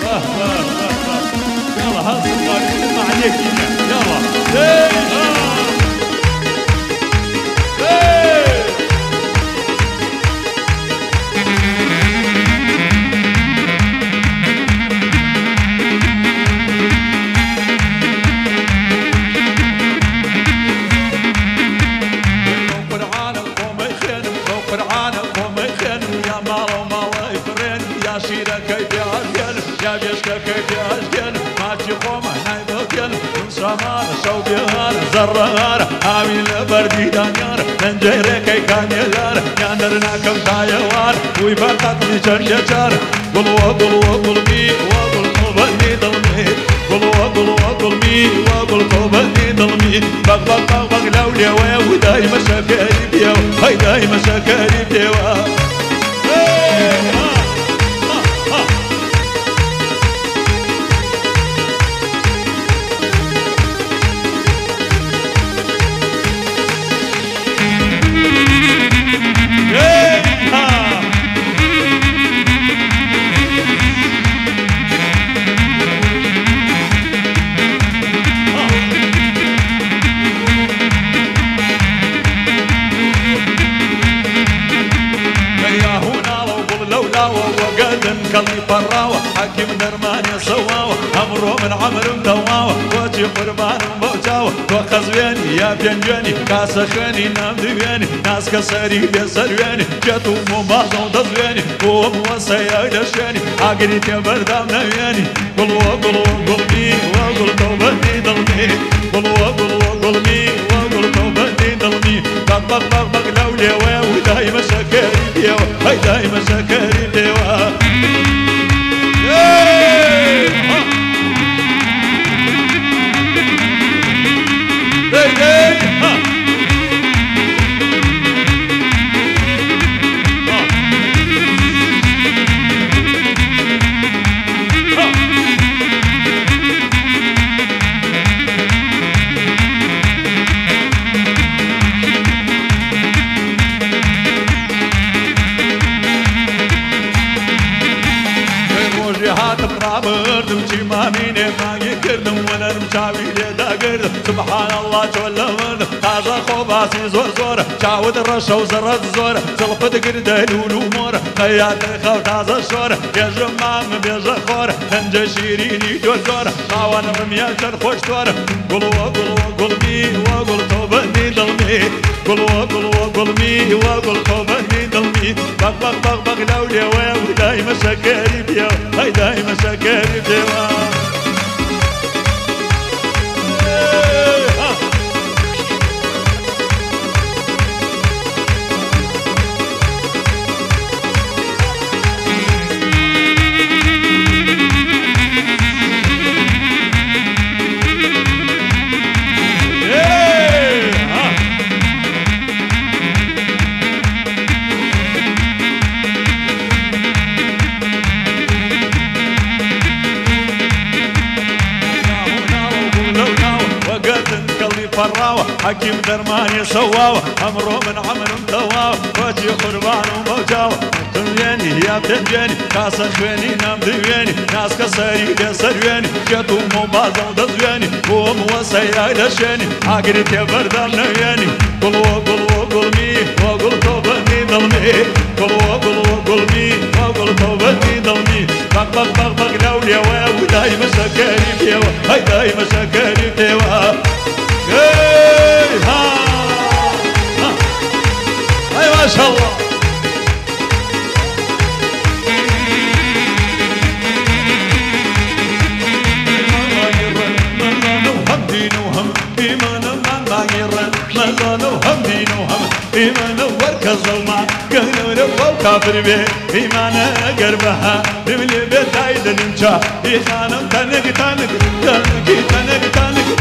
يلا هالصغار ما عليك يلا زرار عامل بردي دانيار ننجيري كي كانيلار ياندرنا كم تايوار ويبقى تنشر يجار قلوا قلوا قلبي وقل قلبي ضلمي قلوا قلوا قلبي وقل قلبي ضلمي بق بق بق بق لولي وداي مشاكري بيو هاي داي مشاكري بيو كلي براوة حكيم درماني صواوة أمره من عمر مدواوة وجي قربان موجاوة وخزويني يا بينجاني كاسخاني نام دويني ناس كسري بيسرويني جاتو مبازو دزويني وموسيا دشاني عقلي تبردام نويني قلوا قلوا قلبي وقل توبتي ضلمي قلوا قلوا قلبي وقل توبتي ضلمي بق بق بق بق لولي وداي مشاكري بيو هاي داي مشاكري بيو بردم شي ما ميني ما يكردم وانا مشاوي ليدا قردم سبحان الله جل وعلا تازا خوباسي زور زور شاود الرشا وزرد زور زلفت قرده لولو مور خيات الخو تازا شور يجرم مام بيجا خور هنجا شيريني دور زور خاوان رميا شرخوش تور قلوا قلوا قلبي وقل توبني ضلمي قلوا قلوا قلبي وقل توبني ضلمي بق بق بق بق لولي وداي مشاكري بيو هاي داي مشاكري بيو فراوة حكيم درماني سواوة أمره من عمر متواوة وجي قربان وموجاوة تنيني يا بتنجيني كاسة خويني نام دويني ناس كسري بيسرويني جاتو مبازة ودزويني وموسيا دشيني عقلي تبردال نويني قلوا قلوا قلمي وقل توبني ضلمي قلوا قلوا قلمي وقل توبني ضلمي بق بق بق بق لولي وداي مشاكري بيوا هاي داي مشاكري بيوا ها اي ما شاء الله إيمان وركز الماء قهر رفو كافر به إيمان قربها رملي بيت عيد الانشاء إيخانم تنق تنق تنق تنق تنق